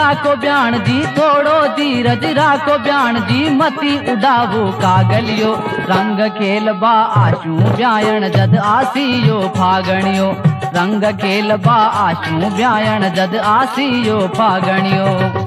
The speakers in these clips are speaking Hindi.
राखो ब्याण जी, थोड़ो धीरज राखो ब्याण जी, मती उड़ावो कागलियो। रंग खेलबा आशू ब्यायण जद आसियो फागणियो, रंग खेलबा आशू ब्यायण जद आसियो फागणियो।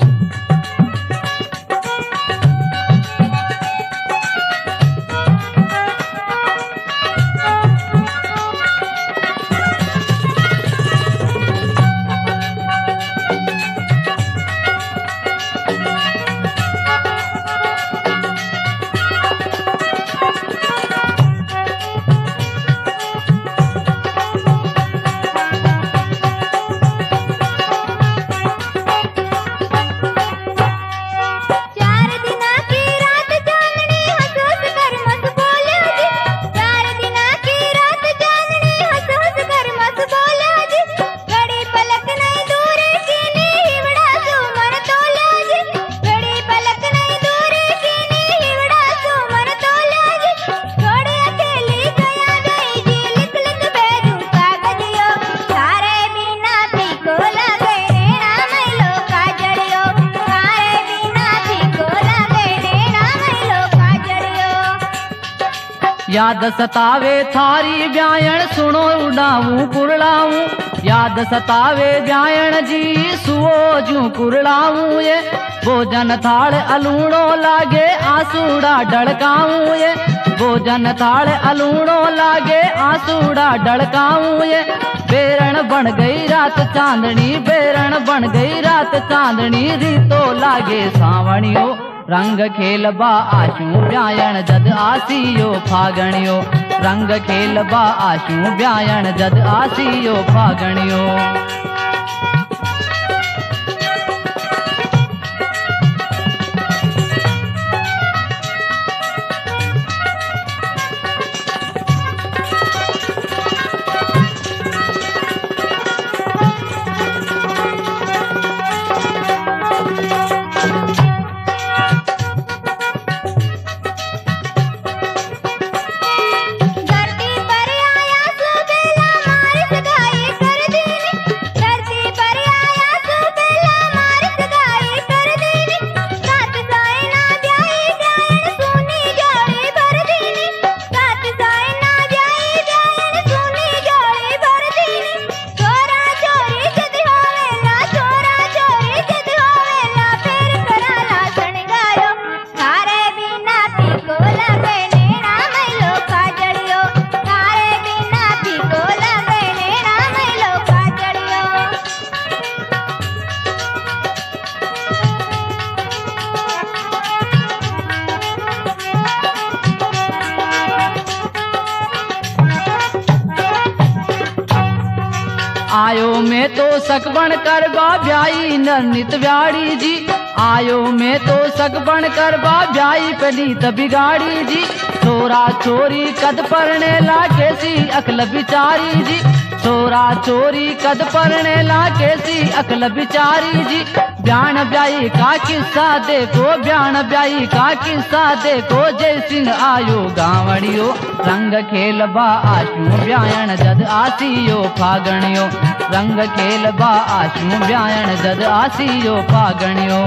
याद सतावे थारी ब्यायण सुनो उड़ाऊं कुरलाऊं, याद सतावे ब्यायण जी सुओ जू कुरलाऊं ये। भोजन थाल अलूणो लागे आसूड़ा ढड़काऊं ये, भोजन थाल अलूणो लागे आसूड़ा ढड़काऊं ये। बेरण बन गई रात चांदनी, बेरण बन गई रात चांदनी, रीतो लागे सावणियो। रंग खेलबा आशू ब्यायण जद आसियो फागणियो, रंग खेलबा आशू ब्यायण जद आसियो फागणियो। आयो मैं तो सकबण करबा ब्याई नरनित ब्याड़ी जी, आयो मैं तो सकबण करबा ब्याई पनीत बिगाड़ी जी। छोरा छोरी कद परने ला कैसी अकल बिचारी जी, छोरा छोरी कद परने ला कैसी अकल बिचारी जी। ब्याण ब्याई का किस्सा देखो, ब्याण ब्याई का किस्सा देखो, जय सिंह आयो गावड़ियो। रंग खेलबा आशू ब्यायण जद आसियो फागणियो, रंग खेलबा आशू ब्यायण जद आसियो फागणियो।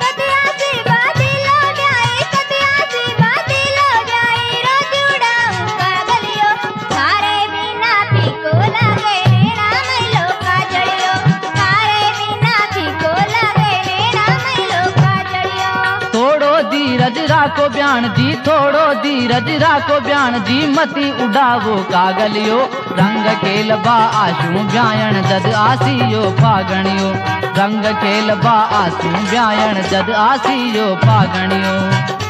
धीरज राखो ब्याण जी, थोड़ो धीरज राखो ब्याण जी, मती उड़ावो कागलियो। रंग खेलबा आशू ब्यायण जद आसियो फागणियो, रंग खेलबा आशू ब्यायण जद आसियो फागणियो।